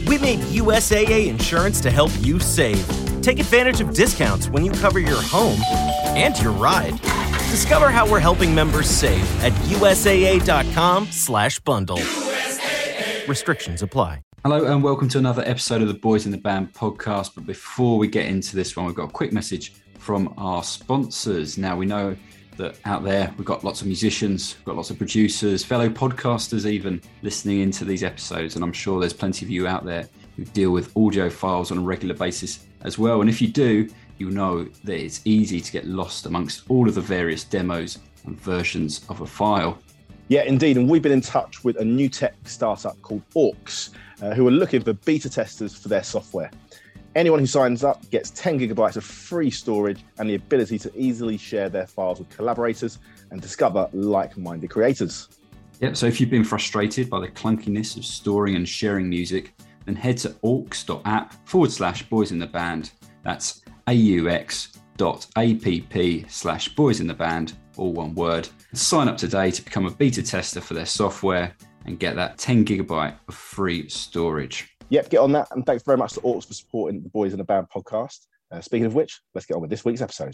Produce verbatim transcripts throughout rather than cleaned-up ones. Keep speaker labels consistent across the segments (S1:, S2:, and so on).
S1: We made U S A A Insurance to help you save. Take advantage of discounts when you cover your home and your ride. Discover how we're helping members save at usaa.com slash bundle. Restrictions apply.
S2: Hello and welcome to another episode of the Boys in the Band podcast. But before we get into this one, we've got a quick message from our sponsors. Now, we know that out there we've got lots of musicians, we've got lots of producers, fellow podcasters even listening into these episodes. And I'm sure there's plenty of you out there who deal with audio files on a regular basis as well. And if you do, you'll know that it's easy to get lost amongst all of the various demos and versions of a file.
S3: Yeah, indeed. And we've been in touch with a new tech startup called Aux, uh, who are looking for beta testers for their software. Anyone who signs up gets ten gigabytes of free storage and the ability to easily share their files with collaborators and discover like-minded creators.
S2: Yep, so if you've been frustrated by the clunkiness of storing and sharing music, then head to aux.app forward slash boys in the band. That's aux dot app slash boys in the band, all one word. Sign up today to become a beta tester for their software and get that ten gigabyte of free storage.
S3: Yep, get on that. And thanks very much to Aux for supporting the Boys in the Band podcast. Uh, speaking of which, let's get on with this week's episode.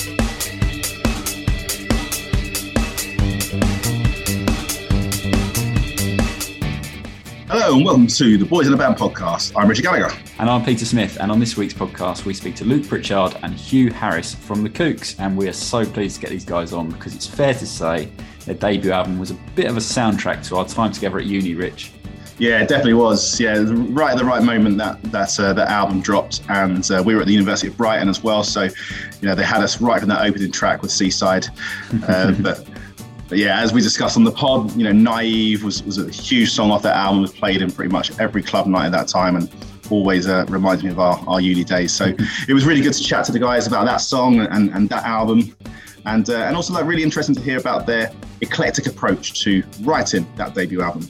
S4: Hello and welcome to the Boys in the Band podcast. I'm Richard Gallagher.
S2: And I'm Peter Smith. And on this week's podcast, we speak to Luke Pritchard and Hugh Harris from The Kooks. And we are so pleased to get these guys on because it's fair to say their debut album was a bit of a soundtrack to our time together at uni, Rich.
S4: Yeah, it definitely was. Yeah, right at the right moment that that uh, that album dropped, and uh, we were at the University of Brighton as well. So, you know, they had us right from that opening track with Seaside. Uh, but, but yeah, as we discussed on the pod, you know, Naive was was a huge song off that album. Was played in pretty much every club night at that time, and always uh, reminds me of our, our uni days. So it was really good to chat to the guys about that song and, and that album, and uh, and also like really interesting to hear about their eclectic approach to writing that debut album.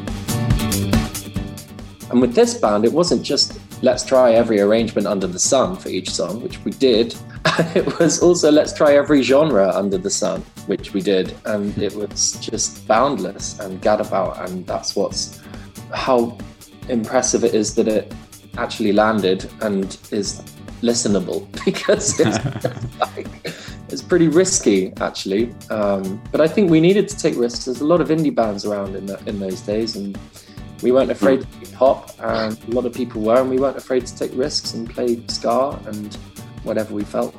S5: And with this band, it wasn't just let's try every arrangement under the sun for each song, which we did. It was also let's try every genre under the sun, which we did. And it was just boundless and gadabout. And that's what's how impressive it is that it actually landed and is listenable, because it's like, it's pretty risky, actually. Um, but I think we needed to take risks. There's a lot of indie bands around in, the, in those days, and we weren't afraid to do pop, and a lot of people were, and we weren't afraid to take risks and play ska and whatever we felt.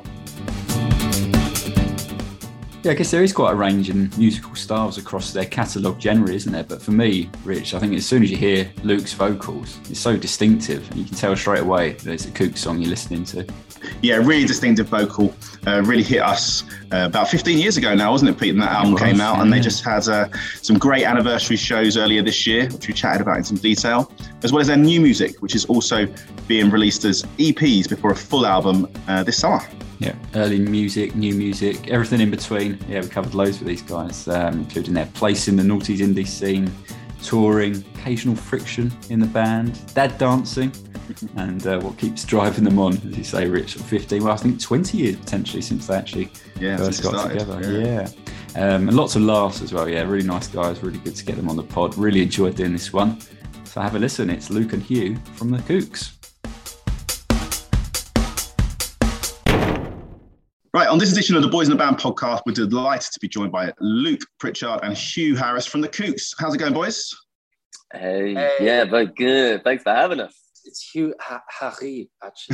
S2: Yeah, I guess there is quite a range in musical styles across their catalogue generally, isn't there? But for me, Rich, I think as soon as you hear Luke's vocals, it's so distinctive, and you can tell straight away that it's a Kooks song you're listening to.
S4: Yeah, really distinctive vocal, uh, really hit us uh, about fifteen years ago now, wasn't it, Pete? And that album was, came out, yeah. And they just had uh, some great anniversary shows earlier this year, which we chatted about in some detail, as well as their new music, which is also being released as E Ps before a full album uh, this summer.
S2: Yeah, early music, new music, everything in between. Yeah, we covered loads with these guys, um, including their place in the noughties indie scene, touring, occasional friction in the band, dad dancing, and uh, what keeps driving them on, as you say, Rich, at fifteen, well, I think twenty years potentially since they actually
S4: yeah,
S2: first got
S4: started,
S2: together.
S4: Yeah.
S2: yeah. Um, and lots of laughs as well. Yeah, really nice guys, really good to get them on the pod. Really enjoyed doing this one. So have a listen. It's Luke and Hugh from The Kooks.
S4: Right, on this edition of the Boys in the Band podcast, we're delighted to be joined by Luke Pritchard and Hugh Harris from The Kooks. How's it going, boys?
S5: Hey, hey. Yeah, very good. Thanks for having us. It's Hugh ha- Harry, actually.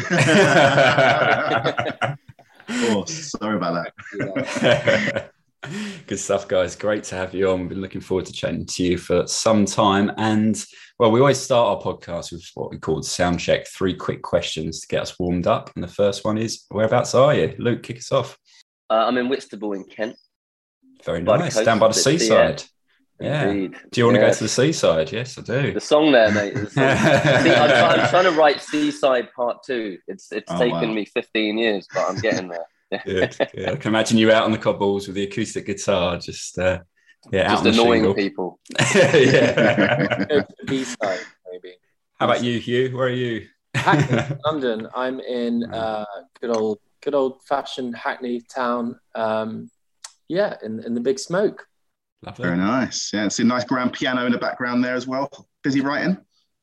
S4: Oh, sorry about that.
S2: Good stuff, guys. Great to have you on. We've been looking forward to chatting to you for some time. And, well, we always start our podcast with what we call sound check, three quick questions to get us warmed up. And the first one is, whereabouts are you? Luke, kick us off.
S5: Uh, I'm in Whitstable in Kent.
S2: Very nice. Down by the seaside. Yeah.
S5: Indeed.
S2: Do you want to
S5: yeah.
S2: go to the seaside? Yes, I do.
S5: The song there, mate. The song. See, I'm, I'm trying to write Seaside Part Two. It's it's oh, taken wow. me fifteen years, but I'm getting there.
S2: Good, good. I can imagine you out on the cobbles with the acoustic guitar, just uh, yeah,
S5: just
S2: out
S5: annoying
S2: shingle.
S5: people.
S2: Yeah.
S5: B-side, maybe.
S2: How about you, Hugh? Where are you?
S6: Hackney, London. I'm in uh, good old, good old fashioned Hackney town. Um, yeah, in in the Big Smoke.
S2: Lovely.
S4: Very nice. Yeah, it's a nice grand piano in the background there as well. Busy writing?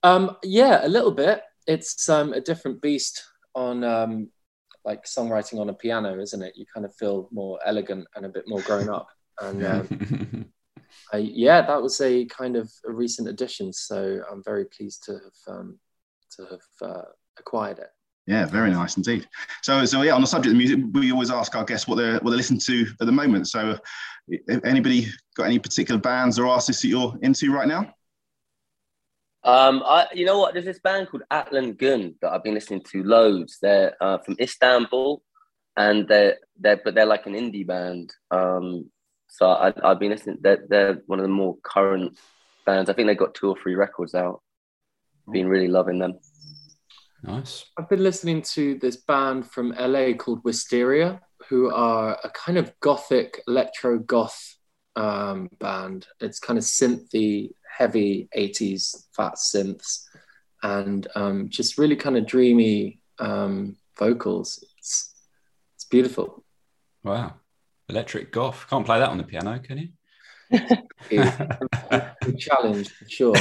S6: Um, yeah, a little bit. It's um, a different beast on um, like songwriting on a piano, isn't it? You kind of feel more elegant and a bit more grown up. And um, I, yeah, that was a kind of a recent addition. So I'm very pleased to have um, to have uh, acquired it.
S4: Yeah, very nice indeed. So, so yeah, on the subject of music, we always ask our guests what they're what they listen to at the moment. So, anybody got any particular bands or artists that you're into right now?
S7: Um, I, you know what? There's this band called Atlan Gun that I've been listening to loads. They're uh, from Istanbul, and they're they're but they're like an indie band. Um, so I, I've been listening. They're they're one of the more current bands. I think they got two or three records out. Been really loving them.
S2: Nice.
S6: I've been listening to this band from L A called Wisteria, who are a kind of gothic electro goth um, band. It's kind of synthy, heavy eighties fat synths, and um, just really kind of dreamy um, vocals. It's it's beautiful.
S2: Wow, electric goth. Can't play that on the piano, can you?
S6: Challenge for sure.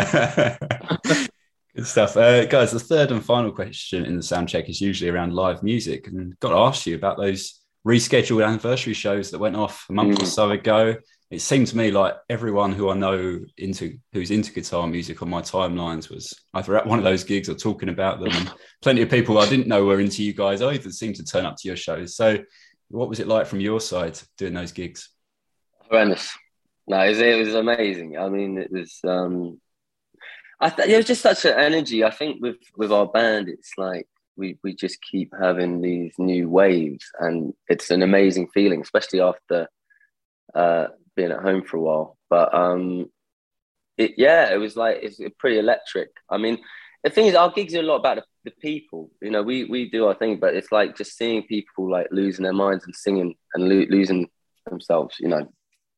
S2: Good stuff. Uh, guys, the third and final question in the sound check is usually around live music. And got to ask you about those rescheduled anniversary shows that went off a month mm. or so ago. It seemed to me like everyone who I know into who's into guitar music on my timelines was either at one of those gigs or talking about them. And plenty of people I didn't know were into you guys either seemed to turn up to your shows. So what was it like from your side doing those gigs?
S7: Horrendous. No, it was, it was amazing. I mean, it was... Um... I th- it was just such an energy. I think with, with our band, it's like we, we just keep having these new waves, and it's an amazing feeling, especially after uh, being at home for a while. But um, it, yeah, it was like it's pretty electric. I mean, the thing is, our gigs are a lot about the, the people. You know, we we do our thing, but it's like just seeing people like losing their minds and singing and lo- losing themselves. You know,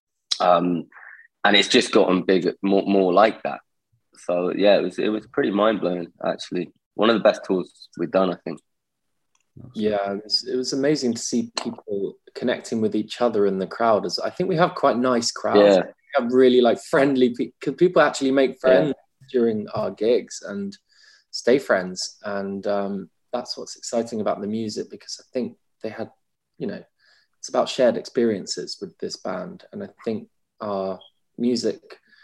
S7: um, and it's just gotten bigger, more more like that. So yeah, it was it was pretty mind blowing actually. One of the best tours we've done, I think.
S6: Yeah, it was, it was amazing to see people connecting with each other in the crowd. As I think we have quite nice crowds.
S7: Yeah.
S6: We have really like friendly people. Because people actually make friends yeah. during our gigs and stay friends, and um, that's what's exciting about the music, because I think they had, you know, it's about shared experiences with this band, and I think our music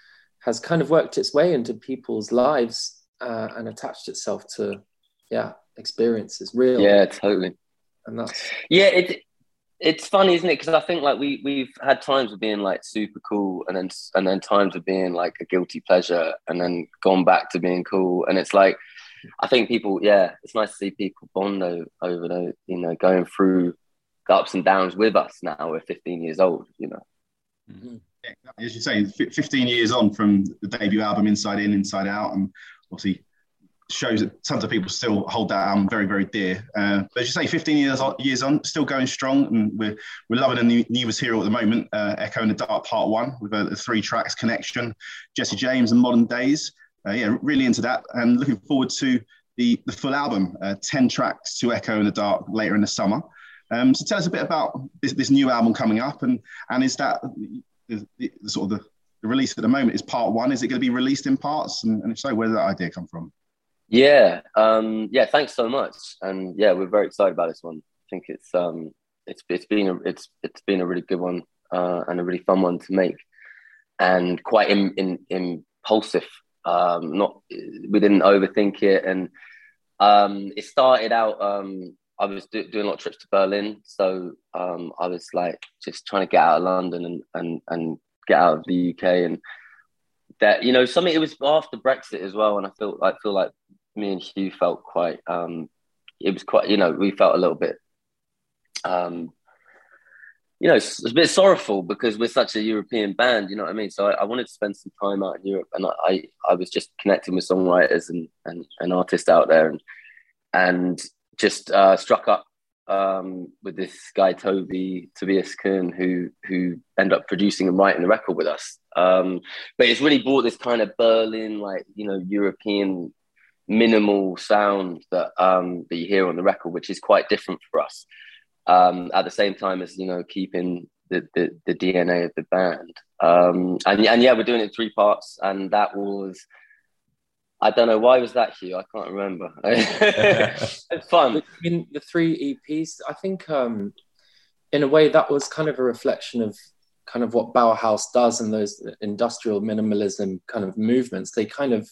S6: has kind of worked its way into people's lives uh, and attached itself to, yeah, experiences, real.
S7: Yeah, totally.
S6: And that's
S7: yeah, it it's funny, isn't it? Because I think like we we've had times of being like super cool, and then and then times of being like a guilty pleasure, and then gone back to being cool. And it's like, I think people, yeah, it's nice to see people bond over, over the, you know, going through the ups and downs with us. Now we're fifteen years old, you know.
S4: Mm-hmm. Yeah, exactly. As you say, fifteen years on from the debut album Inside In, Inside Out, and obviously shows that tons of people still hold that album very, very dear. Uh, but as you say, fifteen years on, years on, still going strong, and we're we're loving a new, new material at the moment. Uh, Echo in the Dark Part One with a, a three tracks Connection, Jesse James and Modern Days. Uh, yeah, really into that, and looking forward to the the full album, uh, ten tracks to Echo in the Dark later in the summer. Um, so tell us a bit about this, this new album coming up, and and is that the, the, the sort of the, the release at the moment is part one? Is it going to be released in parts? And, and if so, where did that idea come from?
S7: Yeah, um, yeah. Thanks so much, and yeah, we're very excited about this one. I think it's um, it's it's been a, it's it's been a really good one uh, and a really fun one to make, and quite in, in, impulsive. Um, not we didn't overthink it, and um, it started out. Um, I was do, doing a lot of trips to Berlin, so um, I was like just trying to get out of London and and and get out of the U K, and that, you know, something. It was after Brexit as well, and I feel I feel like me and Hugh felt quite. Um, it was quite, you know, we felt a little bit, um, you know, it's a bit sorrowful because we're such a European band. You know what I mean? So I, I wanted to spend some time out in Europe, and I I, I was just connecting with songwriters and and, and artists out there, and and. just uh, struck up um, with this guy, Toby, Tobias Kuhn, who who ended up producing and writing the record with us. Um, but it's really brought this kind of Berlin, like, you know, European minimal sound that, um, that you hear on the record, which is quite different for us. Um, at the same time as, you know, keeping the, the, the D N A of the band. Um, and, and yeah, we're doing it in three parts. And that was... I don't know, why was that, Hugh? I can't remember. It's fun.
S6: I mean, the three E Ps, I think um, in a way that was kind of a reflection of kind of what Bauhaus does and those industrial minimalism kind of movements. They kind of,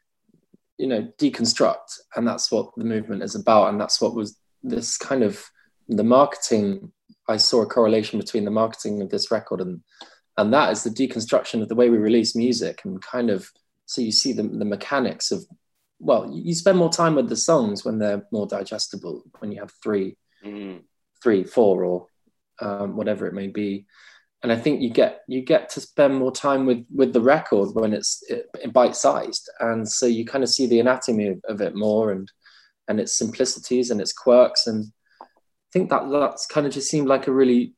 S6: you know, deconstruct, and that's what the movement is about. And that's what was this kind of the marketing. I saw a correlation between the marketing of this record and and that is the deconstruction of the way we release music, and kind of, so you see the, the mechanics of, well, you spend more time with the songs when they're more digestible, when you have three, mm. three, four, or um, whatever it may be. And I think you get you get to spend more time with with the record when it's it, bite-sized, and so you kind of see the anatomy of, of it more, and and its simplicities and its quirks. And I think that that's kind of just seemed like a really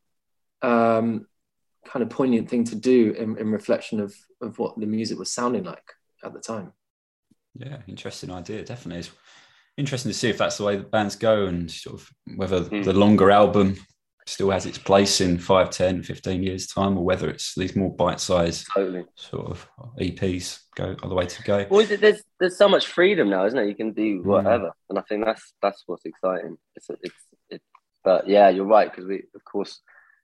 S6: um, kind of poignant thing to do in, in reflection of of what the music was sounding like at the time.
S2: Yeah, interesting idea. Definitely, it's interesting to see if that's the way the bands go, and sort of whether mm. the longer album still has its place in five, ten, fifteen years time, or whether it's these more bite-sized
S7: totally.
S2: sort of E Ps go all the way to go.
S7: Well, there's there's so much freedom now, isn't it? You can do whatever, mm. and I think that's that's what's exciting. It's it's it, but yeah, you're right, because we of course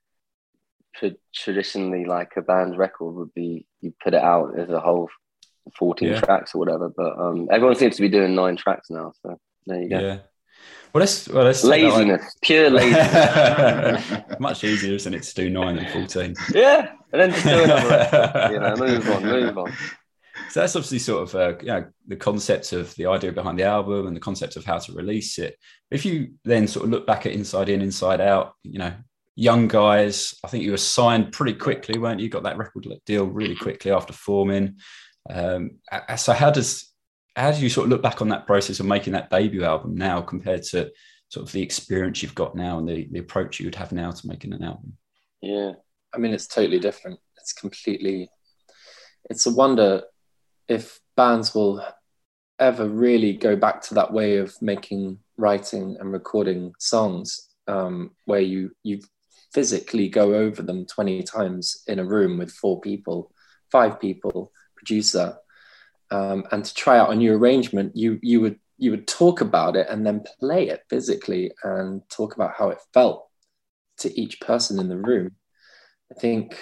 S7: tra- traditionally like a band's record would be you put it out as a whole fourteen yeah. tracks or whatever, but um, everyone seems to be doing nine tracks now, so there you go.
S2: Yeah. Well, let's, well, let's
S7: laziness, like... pure laziness.
S2: Much easier, isn't it, to do nine than fourteen?
S7: Yeah, and then just do another. You know, move on, move on.
S2: So that's obviously sort of uh, you know, the concept of the idea behind the album and the concept of how to release it. If you then sort of look back at Inside In, Inside Out, you know, young guys, I think you were signed pretty quickly, weren't you? Got that record deal really quickly after forming. Um, so how does how do you sort of look back on that process of making that debut album now compared to sort of the experience you've got now and the, the approach you would have now to making an album?
S6: Yeah, I mean, it's totally different. It's completely, it's a wonder if bands will ever really go back to that way of making, writing and recording songs um, where you, you physically go over them twenty times in a room with four people, five people, producer, Um, and to try out a new arrangement, you you would you would talk about it and then play it physically and talk about how it felt to each person in the room. I think,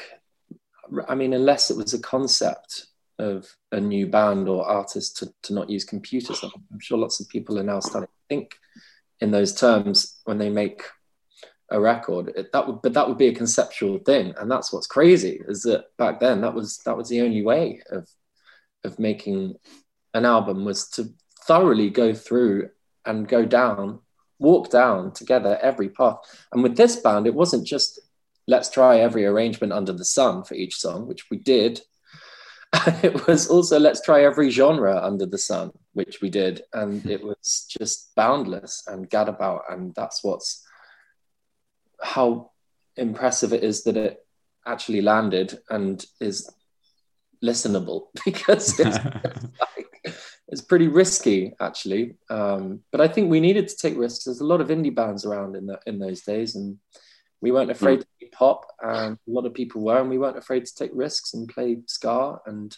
S6: I mean, unless it was a concept of a new band or artist to, to not use computers, I'm sure lots of people are now starting to think in those terms when they make a record. It, that would, but that would be a conceptual thing, and that's what's crazy is that back then that was that was the only way of. of making an album was to thoroughly go through and go down, walk down together every path. And with this band, it wasn't just let's try every arrangement under the sun for each song, which we did. It was also let's try every genre under the sun, which we did. And it was just boundless and gadabout. And that's what's how impressive it is that it actually landed and is listenable, because it's, like, it's pretty risky actually, um, but I think we needed to take risks. There's a lot of indie bands around in the, in those days, and we weren't afraid mm. to be pop, and a lot of people were, and we weren't afraid to take risks and play ska and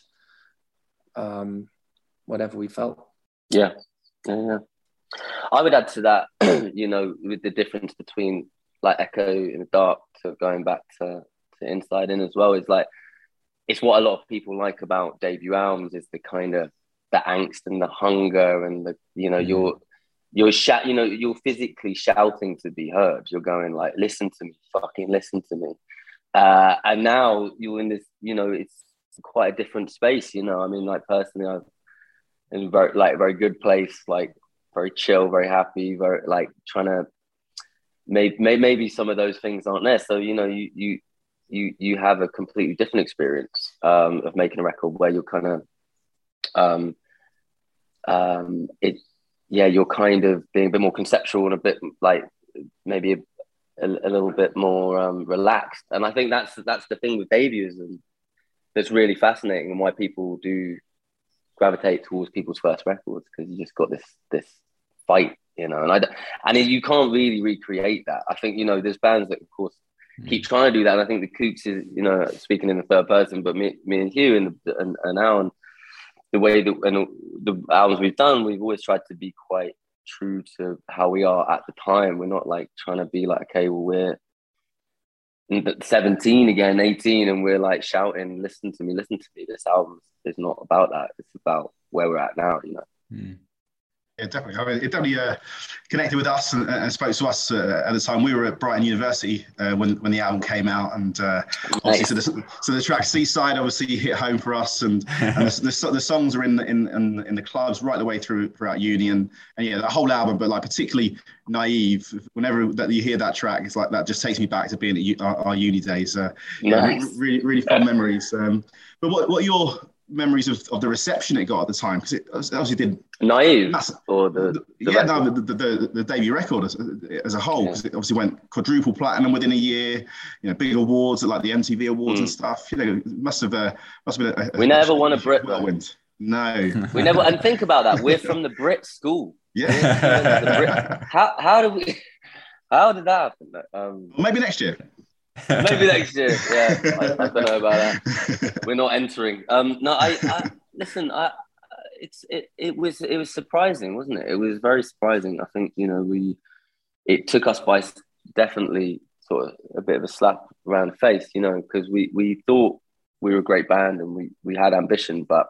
S6: um, whatever we felt.
S7: Yeah, yeah. I would add to that, you know, with the difference between like Echo in the Dark to going back to, to Inside In as well, is like it's what a lot of people like about debut albums is the kind of the angst and the hunger and the, you know, mm. you're, you're shout, you know, you're physically shouting to be heard. You're going like, listen to me, fucking listen to me. Uh, and now you're in this, you know, it's quite a different space, you know. I mean, like personally, I'm in very, like very good place, like very chill, very happy, very like trying to, maybe, maybe some of those things aren't there. So, you know, you, you, you you have a completely different experience um, of making a record where you're kind of, um, um, it, yeah, you're kind of being a bit more conceptual and a bit like maybe a, a, a little bit more um, relaxed. And I think that's that's the thing with debuts, and that's really fascinating, and why people do gravitate towards people's first records, because you just got this this fight, you know. And I and you can't really recreate that. I think, you know, there's bands that, of course, keep trying to do that, and I think the Kooks is, you know, speaking in the third person, but me, me and Hugh and, and, and Alan the way that and the albums we've done, we've always tried to be quite true to how we are at the time. We're not like trying to be like, okay, well, we're seventeen again, eighteen, and we're like shouting, listen to me, listen to me. This album is not about that. It's about where we're at now, you know.
S2: Mm.
S4: Yeah, definitely. I mean, it definitely uh, connected with us and, and spoke to us uh, at the time. We were at Brighton University uh, when when the album came out, and uh, obviously, nice. so, the, so the track "Seaside" obviously hit home for us, and, and the, the, the songs are in the, in, in in the clubs right the way through throughout uni, and, and yeah, the whole album. But like particularly "Naive," whenever that you hear that track, it's like that just takes me back to being at u- our, our uni days. Uh,
S7: nice.
S4: Yeah, really really fun memories. Um, but what what are your memories of, of the reception it got at the time? Because it obviously did
S7: Naive or the, the
S4: yeah no the, the, the, the debut record as, as a whole, because yeah. it obviously went quadruple platinum within a year, you know, big awards at like the M T V awards mm. and stuff, you know. It must have uh, must have been a, a,
S7: we never a, won a Brit
S4: whirlwind. No,
S7: we never. And think about that, we're from the Brit school.
S4: Yeah.
S7: Brit, how how did we how did that happen? Um,
S4: well, maybe next year.
S7: Maybe next year. Yeah, I, I don't know about that. We're not entering. Um, no, I, I listen. I, it's it, it was it was surprising, wasn't it? It was very surprising. I think, you know, we it took us by definitely sort of a bit of a slap around the face, you know, because we we thought we were a great band and we we had ambition, but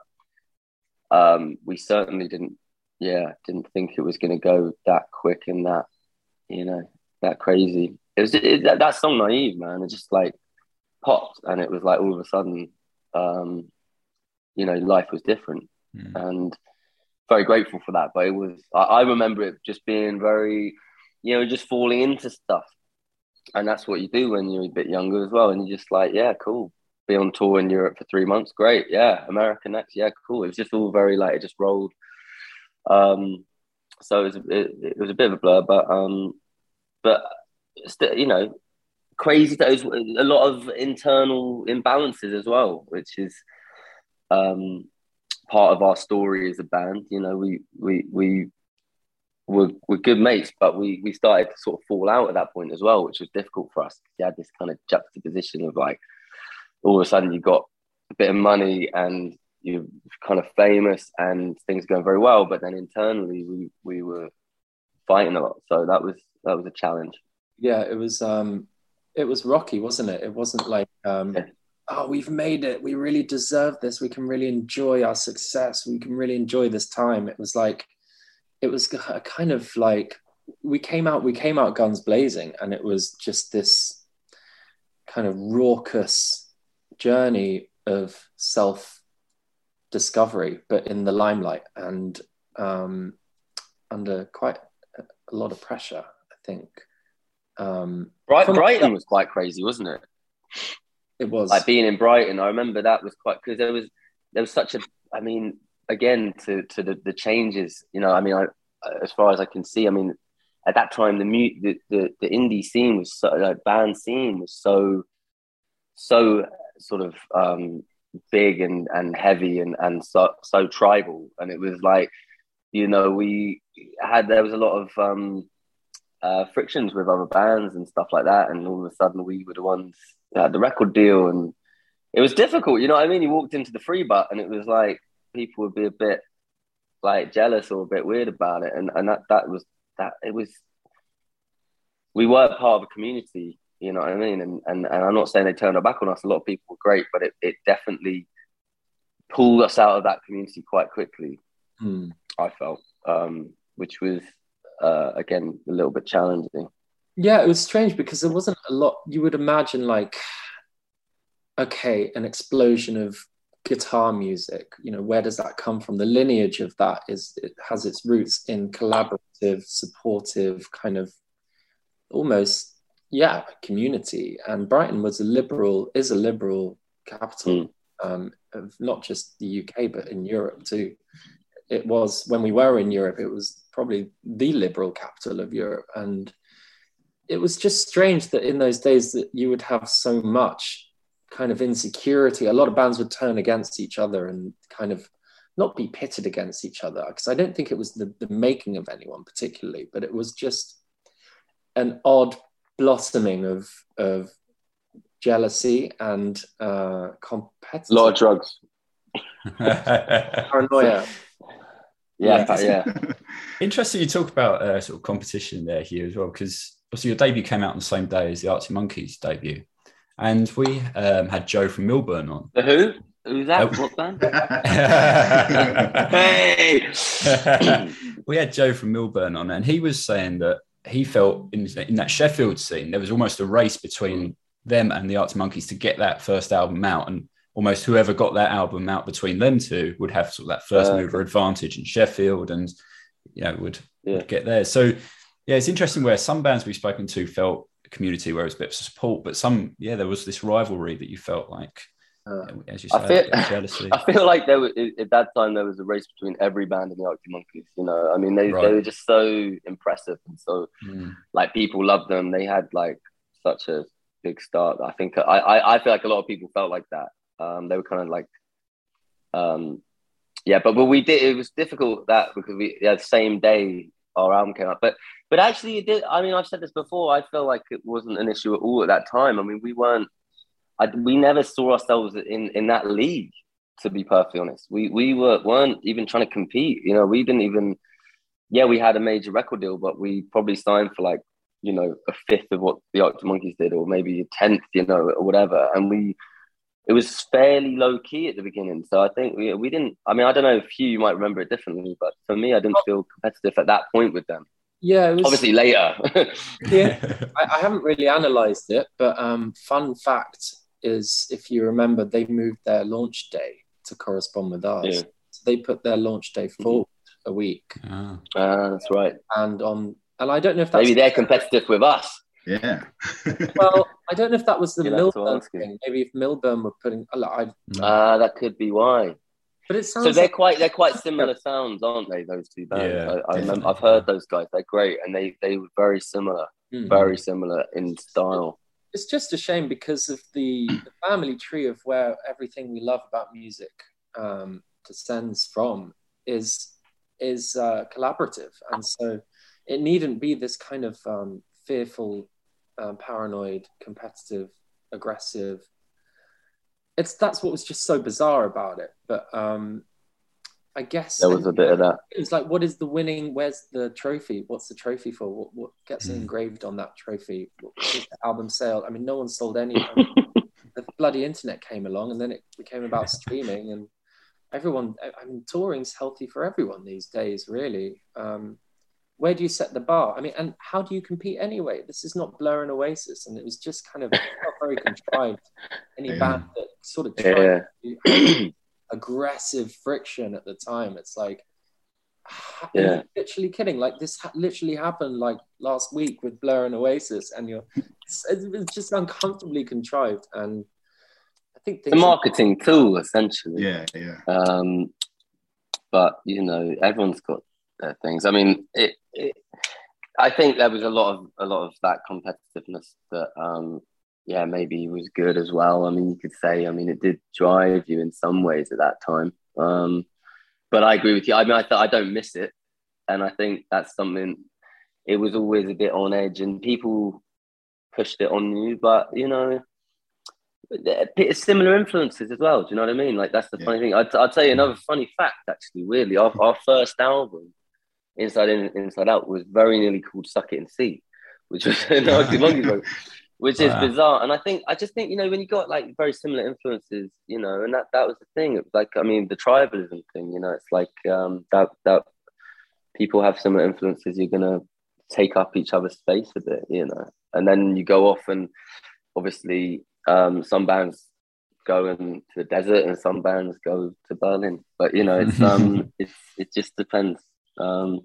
S7: um, we certainly didn't. Yeah, didn't think it was going to go that quick and that, you know, that crazy. It was it, that, that song "Naive," man. It just like popped, and it was like all of a sudden, um, you know, life was different, mm. and very grateful for that. But it was, I, I remember it just being very, you know, just falling into stuff, and that's what you do when you're a bit younger as well. And you're just like, yeah, cool. Be on tour in Europe for three months, great. Yeah, America next, yeah, cool. It was just all very like it just rolled. Um, so it was it, it was a bit of a blur, but um, but. Still, you know, crazy. That was a lot of internal imbalances as well, which is um, part of our story as a band. You know, we we we were we're good mates, but we we started to sort of fall out at that point as well, which was difficult for us. You had this kind of juxtaposition of like, all of a sudden you got a bit of money and you're kind of famous and things are going very well, but then internally we we were fighting a lot. So that was that was a challenge.
S6: Yeah, it was um, it was rocky, wasn't it? It wasn't like, um, yeah. oh, we've made it. We really deserve this. We can really enjoy our success. We can really enjoy this time. It was like, it was kind of like, we came out, we came out guns blazing, and it was just this kind of raucous journey of self-discovery, but in the limelight and um, under quite a lot of pressure, I think. Um,
S7: Brighton, Brighton was quite crazy, wasn't it?
S6: It was
S7: like being in Brighton. I remember that was quite, because there was there was such a. I mean, again, to to the, the changes. You know, I mean, I, as far as I can see, I mean, at that time, the mu- the, the the indie scene was so, like band scene was so so sort of um, big and and heavy and and so so tribal, and it was like, you know, we had there was a lot of. Um, Uh, frictions with other bands and stuff like that, and all of a sudden we were the ones that had the record deal, and it was difficult, you know what I mean? You walked into the free butt and it was like people would be a bit like jealous or a bit weird about it, and and that that was that it was we were part of a community, you know what I mean? And and, and I'm not saying they turned their back on us. A lot of people were great, but it, it definitely pulled us out of that community quite quickly.
S6: mm.
S7: I felt, um, which was Uh, again, a little bit challenging.
S6: Yeah, it was strange because there wasn't a lot. You would imagine like, okay, an explosion of guitar music. You know, where does that come from? The lineage of that is it has its roots in collaborative, supportive kind of almost yeah community. And Brighton was a liberal, is a liberal capital, mm. um, of not just the U K but in Europe too. It was, when we were in Europe, it was probably the liberal capital of Europe. And it was just strange that in those days that you would have so much kind of insecurity. A lot of bands would turn against each other and kind of not be pitted against each other. Because I don't think it was the, the making of anyone particularly, but it was just an odd blossoming of, of jealousy and uh, competitive.
S7: A lot of drugs.
S6: Paranoia.
S7: Yeah, yeah. yeah.
S2: Interesting you talk about uh, sort of competition there, Hugh, as well, because obviously your debut came out on the same day as the Arctic Monkeys debut. And we um, had Joe from Milburn on.
S7: The who? Who's that?
S2: Oh.
S7: What band? Hey!
S2: We had Joe from Milburn on, and he was saying that he felt in, in that Sheffield scene, there was almost a race between them and the Arctic Monkeys to get that first album out. And almost whoever got that album out between them two would have sort of that first mover uh, advantage in Sheffield and, you know, would, yeah. would get there. So, yeah, it's interesting where some bands we've spoken to felt a community where it was a bit of support, but some, yeah, there was this rivalry that you felt like, uh, as you said,
S7: I feel, jealousy. I feel like there was, at that time there was a race between every band in the Arctic Monkeys, you know. I mean, they, right. they were just so impressive and so, mm. like, people loved them. They had, like, such a big start. I think, I, I, I feel like a lot of people felt like that. Um, they were kind of like, um, yeah, but, but we did, it was difficult that because we, yeah, the same day our album came out, but, but actually it did, I mean, I've said this before, I feel like it wasn't an issue at all at that time. I mean, we weren't, I, we never saw ourselves in, in that league, to be perfectly honest. We, we were, weren't even trying to compete, you know, we didn't even, yeah, we had a major record deal, but we probably signed for like, you know, a fifth of what the Arctic Monkeys did, or maybe a tenth, you know, or whatever. And we, it was fairly low key at the beginning. So I think we, we didn't, I mean, I don't know if you might remember it differently, but for me, I didn't feel competitive at that point with them.
S6: Yeah. It was,
S7: obviously later.
S6: yeah. I, I haven't really analysed it, but um, fun fact is, if you remember, they moved their launch day to correspond with ours. Yeah. So they put their launch day forward mm-hmm. a week.
S7: Ah, uh, that's right.
S6: And on, and I don't know if that's...
S7: Maybe they're competitive with us.
S4: Yeah.
S6: Well, I don't know if that was the Milburn thing. Maybe if Milburn were putting... Ah,
S7: uh, that could be why.
S6: But it sounds
S7: so they're
S6: like...
S7: quite they're quite similar sounds, aren't they? Those two bands. Yeah, I, I remember, I've heard those guys. They're great, and they they were very similar, mm. very similar in style.
S6: It's just a shame because of the, the family tree of where everything we love about music um, descends from is is uh, collaborative, and so it needn't be this kind of um, fearful, um, paranoid, competitive, aggressive. It's that's what was just so bizarre about it. But um, I guess
S7: there was a bit of that.
S6: It was like, what is the winning? Where's the trophy? What's the trophy for? What, what gets mm. engraved on that trophy? What is the album sale? I mean, no one sold any. The bloody internet came along, and then it became about streaming, and everyone. I mean, touring's healthy for everyone these days, really. Um, where do you set the bar? I mean, and how do you compete anyway? This is not Blur and Oasis, and it was just kind of not very contrived. Any yeah. band that sort of tried yeah. to aggressive friction at the time, it's like, yeah. Are you literally kidding? Like this ha- literally happened like last week with Blur and Oasis, and you're it's, it's just uncomfortably contrived. And I think
S7: the marketing are- tool, essentially.
S4: Yeah, yeah.
S7: Um, but you know, everyone's got their things. I mean, it, it. I think there was a lot of a lot of that competitiveness that, um, yeah, maybe was good as well. I mean, you could say, I mean, it did drive you in some ways at that time. Um, But I agree with you. I mean, I, th- I don't miss it. And I think that's something, it was always a bit on edge and people pushed it on you. But, you know, similar influences as well. Do you know what I mean? Like, that's the yeah. funny thing. I'll, I'll tell you another funny fact, actually, weirdly. Our, our first album, Inside In, Inside Out, was very nearly called Suck It and See, which was an Arctic Monkeys song, which is wow. bizarre. And I think, I just think, you know, when you got like very similar influences, you know, and that, that was the thing. It was like, I mean, the tribalism thing, you know, it's like um, that, that people have similar influences, you're going to take up each other's space a bit, you know, and then you go off and obviously um, some bands go into the desert and some bands go to Berlin, but you know, it's, um, it's, it just depends. Um,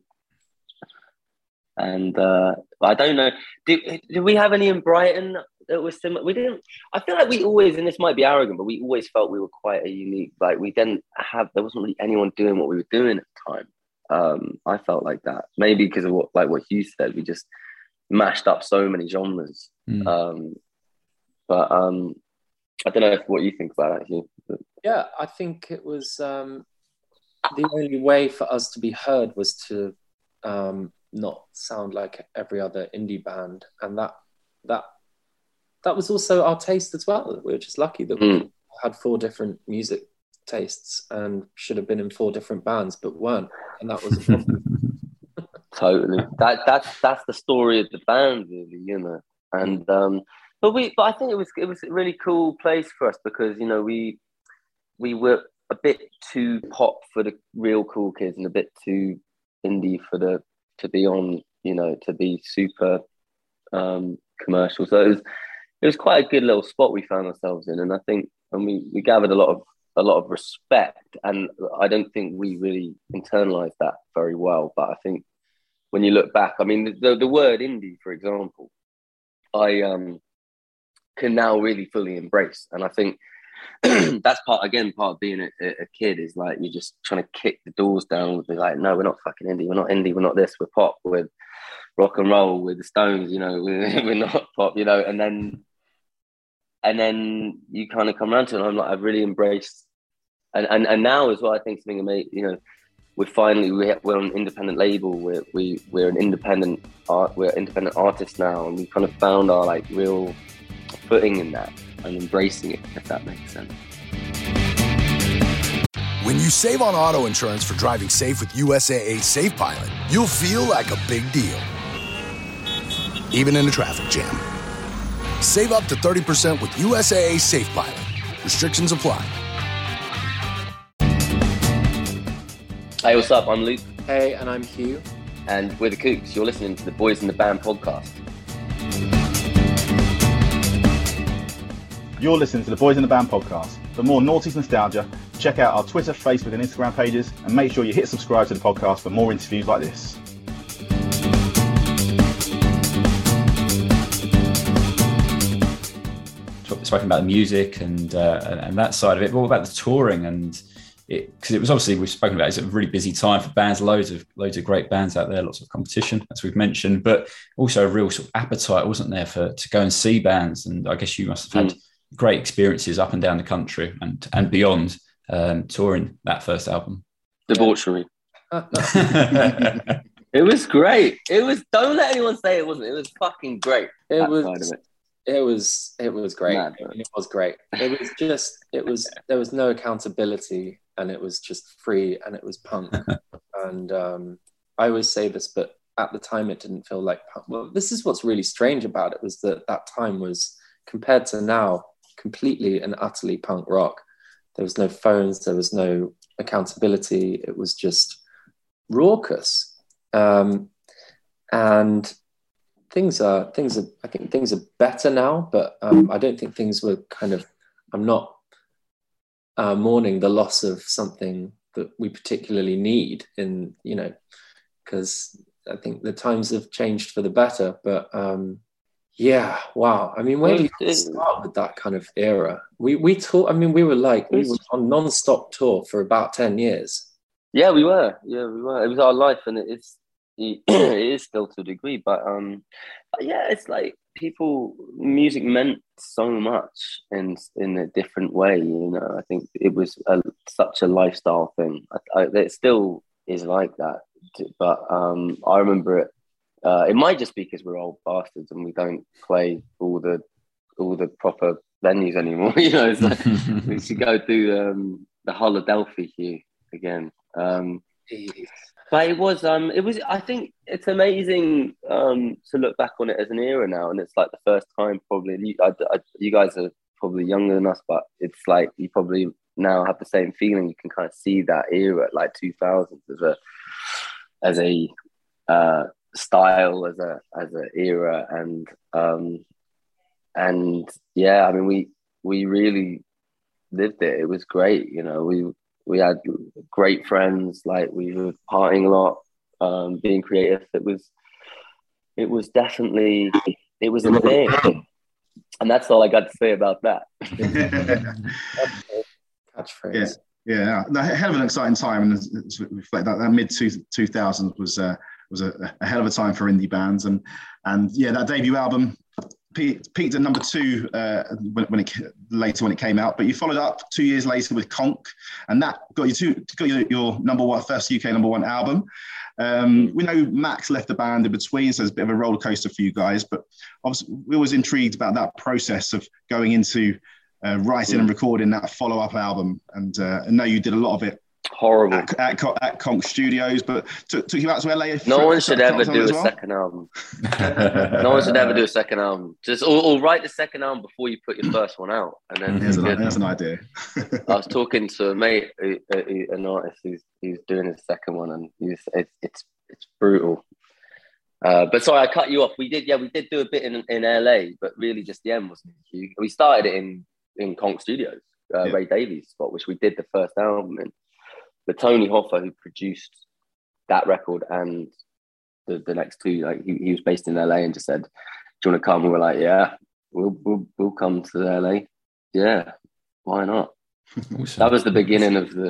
S7: And uh, I don't know. Did, did we have any in Brighton that was similar? We didn't. I feel like we always, and this might be arrogant, but we always felt we were quite a unique. Like we didn't have. There wasn't really anyone doing what we were doing at the time. Um, I felt like that. Maybe because of what, like what you said, we just mashed up so many genres. Mm. Um, but um, I don't know if, what you think about that, Hugh. But...
S6: Yeah, I think it was um, the only way for us to be heard was to. Um, not sound like every other indie band, and that that that was also our taste as well. We were just lucky that mm. we had four different music tastes and should have been in four different bands but weren't, and that was a problem.
S7: Totally. That that's that's the story of the band, really, you know. And um, but we, but I think it was it was a really cool place for us because you know we we were a bit too pop for the real cool kids and a bit too indie for the to be on, you know, to be super um, commercial. So it was it was quite a good little spot we found ourselves in, and I think and we we gathered a lot of a lot of respect, and I don't think we really internalized that very well. But I think when you look back, I mean, the the word indie, for example, I um can now really fully embrace, and I think that's part again part of being a, a kid is like you're just trying to kick the doors down with like, no, we're not fucking indie, we're not indie, we're not this, we're pop, we're rock and roll, we're the Stones, you know, we're, we're not pop, you know, and then and then you kind of come around to it, and I'm like, I've really embraced, and and and now as well, I think something amazing, you know, we're finally we're, we're on an independent label, we're we we're an independent art, we're independent artists now, and we kind of found our like real footing in that and embracing it, if that makes sense.
S8: When you save on auto insurance for driving safe with U S A A Safe Pilot, you'll feel like a big deal, even in a traffic jam. Save up to thirty percent with U S A A Safe Pilot. Restrictions apply.
S7: Hey, what's up? I'm Luke.
S6: Hey, and I'm Hugh.
S7: And we're the Kooks. You're listening to the Boys in the Band podcast.
S3: You're listening to the Boys in the Band podcast. For more noughties nostalgia, check out our Twitter, Facebook and Instagram pages, and make sure you hit subscribe to the podcast for more interviews like this.
S2: Spoken about the music and uh, and that side of it, but what about the touring? And it because it was obviously we've spoken about it's a really busy time for bands, loads of loads of great bands out there, lots of competition as we've mentioned, but also a real sort of appetite, wasn't there, for to go and see bands? And I guess you must have had mm. great experiences up and down the country and and beyond um, touring that first album.
S7: Debauchery. It was great. It was. Don't let anyone say it wasn't. It was fucking great.
S6: It was. It was it was great. Mad, I mean, it was great. It was just it was there was no accountability, and it was just free, and it was punk. And um, I always say this, but at the time it didn't feel like punk. Well, this is what's really strange about it, was that that time was, compared to now, completely and utterly punk rock. There was no phones, there was no accountability. It was just raucous, um, and. Things are things are. I think things are better now, but um, I don't think things were kind of. I'm not uh, mourning the loss of something that we particularly need in, you know, because I think the times have changed for the better. But um, yeah, wow. I mean, where do you start with that kind of era? We we taught. I mean, we were like we were on non-stop tour for about ten years.
S7: Yeah, we were. Yeah, we were. It was our life, and it's. It is still to a degree, but um, yeah, it's like people, music meant so much in in a different way. You know, I think it was a, such a lifestyle thing. I, I, it still is like that, but um, I remember it. Uh, it might just be because we're old bastards and we don't play all the all the proper venues anymore. You know, it's like we should go do um, the Holodelphi here again. Um, But it was, um, it was. I think it's amazing um, to look back on it as an era now, and it's like the first time probably. You, I, I, you guys are probably younger than us, but it's like you probably now have the same feeling. You can kind of see that era, like two thousands, as a as a uh, style, as a as an era, and um, and yeah, I mean, we we really lived it. It was great, you know. We. We had great friends, like we were partying a lot, um, being creative. It was, it was definitely, it was a thing. And that's all I got to say about that.
S6: Catchphrase.
S4: Yeah, yeah, a hell of an exciting time. And reflect that, that mid two thousands was uh, was a, a hell of a time for indie bands. And and yeah, that debut album peaked at number two uh, when, when it later when it came out, but you followed up two years later with Conk, and that got you to got your, your number one first U K number one album. Um, we know Max left the band in between, so it's a bit of a roller coaster for you guys. But obviously, we was intrigued about that process of going into uh, writing mm. and recording that follow-up album. And uh, I know you did a lot of it
S7: horrible
S4: at, at, at Conch Studios, but took, took you out to L A.
S7: No one should ever do a well? second album. No one should ever do a second album. Just or, or write the second album before you put your first one out, and then
S4: there's, an, there's an idea.
S7: I was talking to a mate, a, a, an artist who's who's doing his second one, and he's it's it's, it's brutal. Uh, but sorry, I cut you off. We did, yeah, we did do a bit in in L A, but really just the end wasn't huge. We started it in in Conch Studios, uh, yeah. Ray Davies' spot, which we did the first album in. But Tony Hoffa, who produced that record and the, the next two, like he, he was based in L A and just said, "Do you want to come?" We were like, "Yeah, we'll we'll, we'll come to L A. Yeah, why not?" Awesome. That was the beginning of the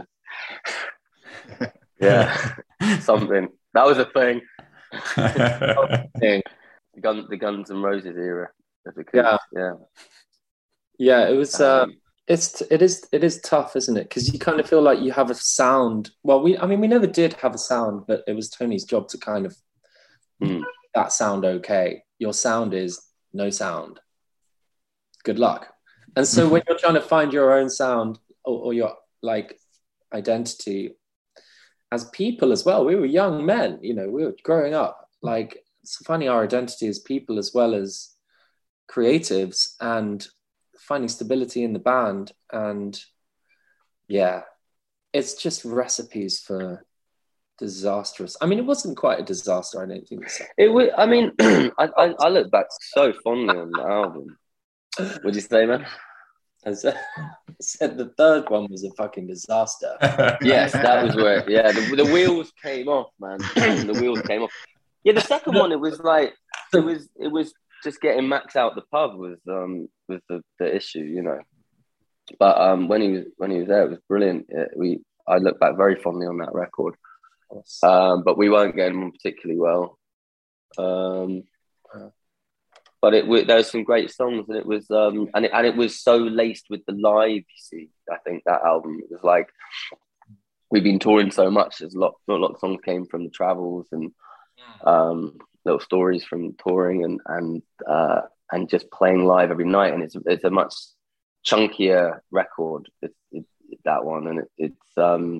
S7: yeah something. That was a thing. thing. The, Gun, the Guns N' Roses era.
S6: Yeah,
S7: yeah,
S6: yeah. It was. Um, It's it is it is tough, isn't it? Because you kind of feel like you have a sound. Well, we I mean we never did have a sound, but it was Tony's job to kind of
S7: mm.
S6: that sound okay. Your sound is no sound. Good luck. And so when you're trying to find your own sound or, or your like identity as people as well, we were young men. You know, we were growing up. Like so finding our identity as people as well as creatives and finding stability in the band, and yeah, it's just recipes for disastrous. I mean, it wasn't quite a disaster. I don't think so.
S7: It was. I mean, I, I I look back so fondly on the album. What'd you say, man?
S6: I said, I said the third one was a fucking disaster.
S7: Yes, that was where. Yeah, the, the wheels came off, man. The wheels came off. Yeah, the second one, it was like it was it was. Just getting Max out the pub was um was the, the issue, you know. But um when he was when he was there, it was brilliant. It, we I look back very fondly on that record. Um, but we weren't getting on particularly well. Um, but it there was some great songs, and it was um and it and it was so laced with the live. You see, I think that album, it was like we've been touring so much. There's a lot, not a lot of songs came from the travels and um. little stories from touring and and uh, and just playing live every night, and it's it's a much chunkier record. It's, it's that one, and it, it's um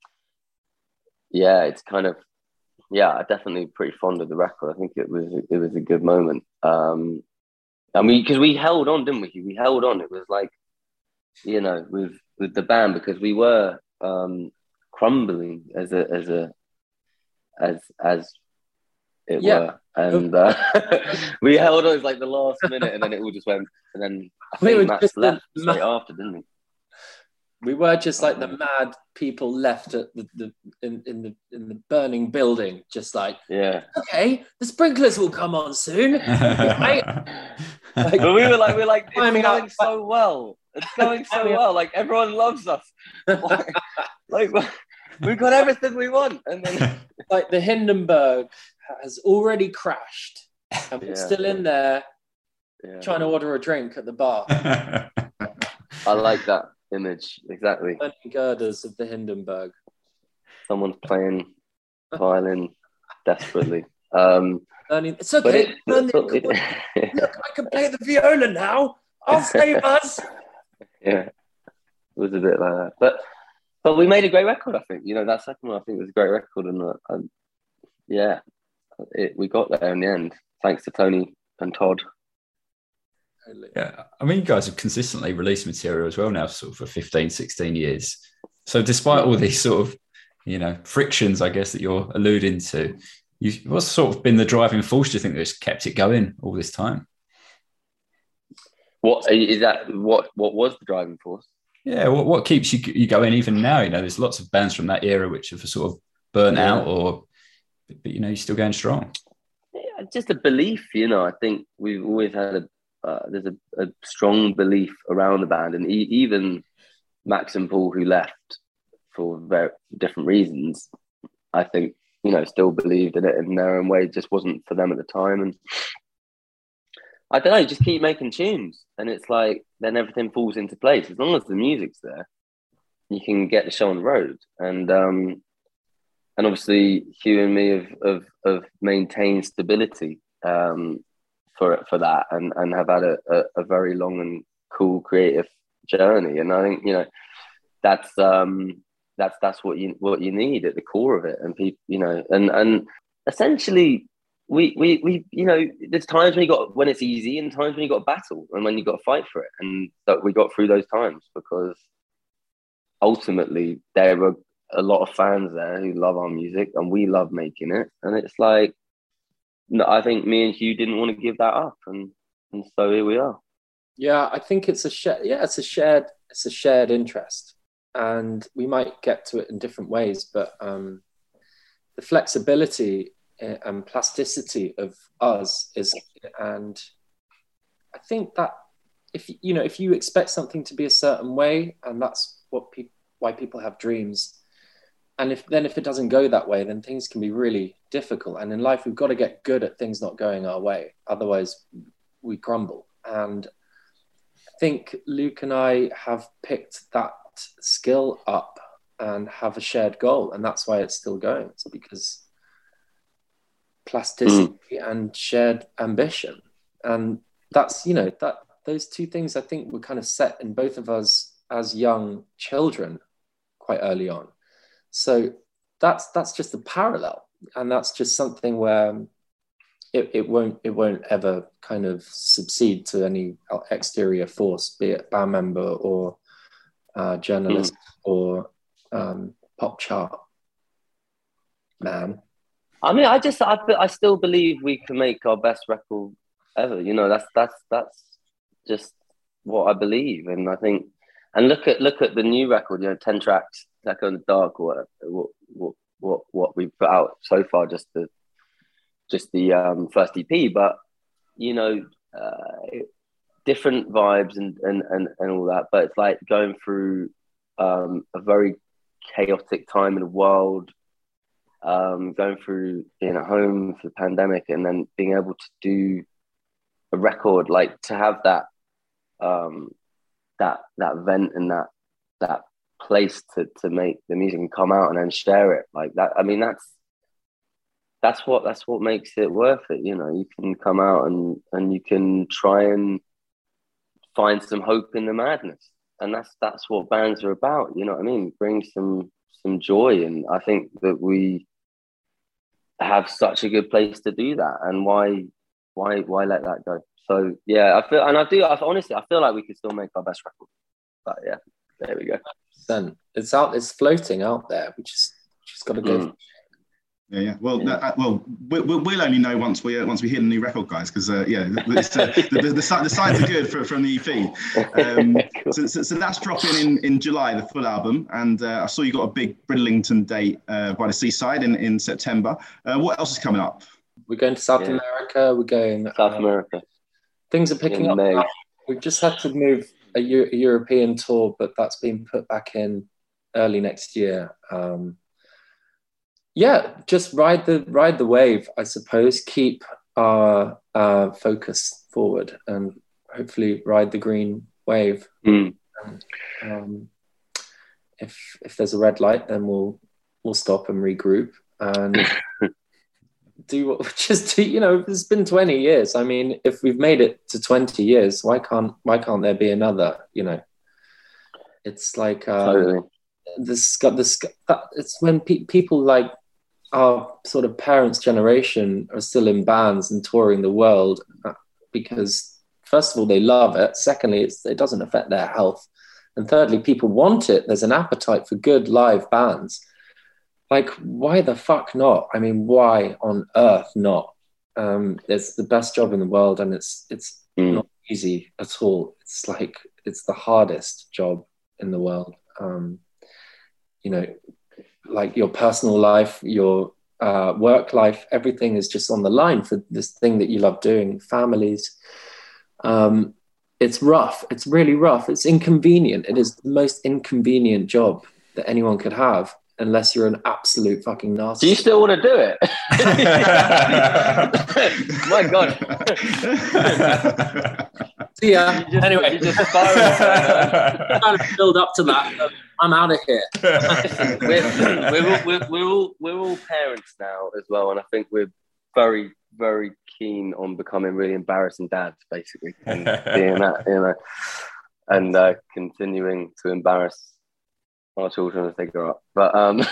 S7: yeah, it's kind of yeah, I'm definitely pretty fond of the record. I think it was it was a good moment. Um, and we because we held on, didn't we? We held on. It was like, you know, with with the band, because we were um, crumbling as a as a as as it yeah. were, and uh, we held on. It was like the last minute, and then it all just went. And then I think we Max left the, straight after, didn't we?
S6: We were just like the mad people left at the, the in, in the in the burning building, just like,
S7: yeah,
S6: okay, the sprinklers will come on soon. Right?
S7: Like, but we were like, we we're like, it's going up, so well. It's going so well. Like everyone loves us. Like, like we've got everything we want, and then
S6: like the Hindenburg has already crashed, and we're yeah. still in there yeah. trying to order a drink at the bar.
S7: I like that image, exactly.
S6: Burning girders of the Hindenburg.
S7: Someone's playing violin desperately. Um,
S6: Burning, it's okay. It, Burning, it, it, Look, I can play the viola now. I'll save us.
S7: Yeah, it was a bit like that, but but we made a great record. I think, you know, that second one I think was a great record, and uh, um, yeah, it, we got there in the end, thanks to Tony and Todd.
S2: Yeah, I mean, you guys have consistently released material as well now, sort of for fifteen, sixteen years. So despite all these sort of, you know, frictions, I guess, that you're alluding to, you, what's sort of been the driving force, do you think, that's kept it going all this time?
S7: What is that? What what was the driving force?
S2: Yeah, what what keeps you you going even now? You know, there's lots of bands from that era which have sort of burnt yeah. out, or but you know, you're still going strong.
S7: Yeah, just a belief. You know, I think we've always had a uh, there's a, a strong belief around the band, and e- even Max and Paul, who left for very different reasons, I think, you know, still believed in it in their own way. It just wasn't for them at the time, and I don't know, you just keep making tunes, and it's like then everything falls into place. As long as the music's there, you can get the show on the road. And um, and obviously Hugh and me have have, have maintained stability um, for for that, and, and have had a, a, a very long and cool creative journey. And I think, you know, that's um, that's that's what you what you need at the core of it. And people, you know, and and essentially, we we we you know, there's times when you got when it's easy, and times when you got to battle, and when you got to fight for it. And that we got through those times because ultimately there were a lot of fans there who love our music, and we love making it. And it's like, no, I think me and Hugh didn't want to give that up, and and so here we are.
S6: Yeah, I think it's a shared. Yeah, it's a shared. It's a shared interest, and we might get to it in different ways. But um, the flexibility and plasticity of us is, and I think that if you know, if you expect something to be a certain way, and that's what people, why people have dreams. And if then if it doesn't go that way, then things can be really difficult. And in life, we've got to get good at things not going our way. Otherwise, we crumble. And I think Luke and I have picked that skill up and have a shared goal. And that's why it's still going. It's because plasticity mm. and shared ambition. And that's, you know, that those two things I think were kind of set in both of us as young children quite early on. So that's that's just a parallel, and that's just something where it, it won't it won't ever kind of succeed to any exterior force, be it band member or uh, journalist mm. or um, pop chart man.
S7: I mean, I just I I still believe we can make our best record ever. You know, that's that's that's just what I believe, and I think. And look at look at the new record, you know, ten tracks, Echo in the Dark, or what what what what we've put out so far, just the just the um, first E P. But you know, uh, different vibes and, and and and all that. But it's like going through um, a very chaotic time in the world, um, going through being at home for the pandemic, and then being able to do a record, like to have that. Um, that that vent and that that place to to make the music and come out and then share it like that. I mean, that's that's what that's what makes it worth it. You know, you can come out and and you can try and find some hope in the madness, and that's that's what bands are about. You know what I mean? Bring some some joy, and I think that we have such a good place to do that. And why why why let that go? So yeah, I feel, and I do. I honestly, I feel like we could still make our best record. But yeah, there we go.
S6: Then it's out. It's floating out there. We just just got to go.
S4: Mm. Yeah, yeah. Well, yeah. Uh, well, we'll, we'll only know once we uh, once we hear the new record, guys. Because uh, yeah, it's, uh, the, the, the, the signs are good for, from the E P. Um, cool. so, so, so that's dropping in, in July, the full album. And uh, I saw you got a big Bridlington date uh, by the seaside in in September. Uh, what else is coming up?
S6: We're going to South yeah. America. We're going
S7: South
S6: um,
S7: America.
S6: Things are picking
S7: in
S6: up.
S7: May.
S6: We've just had to move a, Euro- a European tour, but that's been put back in early next year. Um, yeah, just ride the ride the wave, I suppose. Keep our uh, focus forward, and hopefully ride the green wave.
S7: Mm.
S6: And, um, if if there's a red light, then we'll we'll stop and regroup and. do what just do, you know, it's been twenty years. I mean, if we've made it to twenty years, why can't why can't there be another? You know, it's like um, totally. this got this it's when pe- people like our sort of parents' generation are still in bands and touring the world because first of all they love it, secondly it's, it doesn't affect their health, and thirdly people want it. There's an appetite for good live bands. Like, why the fuck not? I mean, why on earth not? Um, it's the best job in the world, and it's it's mm. not easy at all. It's like, it's the hardest job in the world. Um, you know, like your personal life, your uh, work life, everything is just on the line for this thing that you love doing, families. Um, it's rough. It's really rough. It's inconvenient. It is the most inconvenient job that anyone could have. Unless you're an absolute fucking narcissist.
S7: Do you still want to do it? My God.
S6: Yeah.
S7: Just,
S6: anyway,
S7: just I'm
S6: trying to build up to that. I'm out of here.
S7: we're, we're, all, we're, we're all we're all parents now as well, and I think we're very very keen on becoming really embarrassing dads, basically, and being that, you know. and uh, continuing to embarrass our children as they grow up. But um,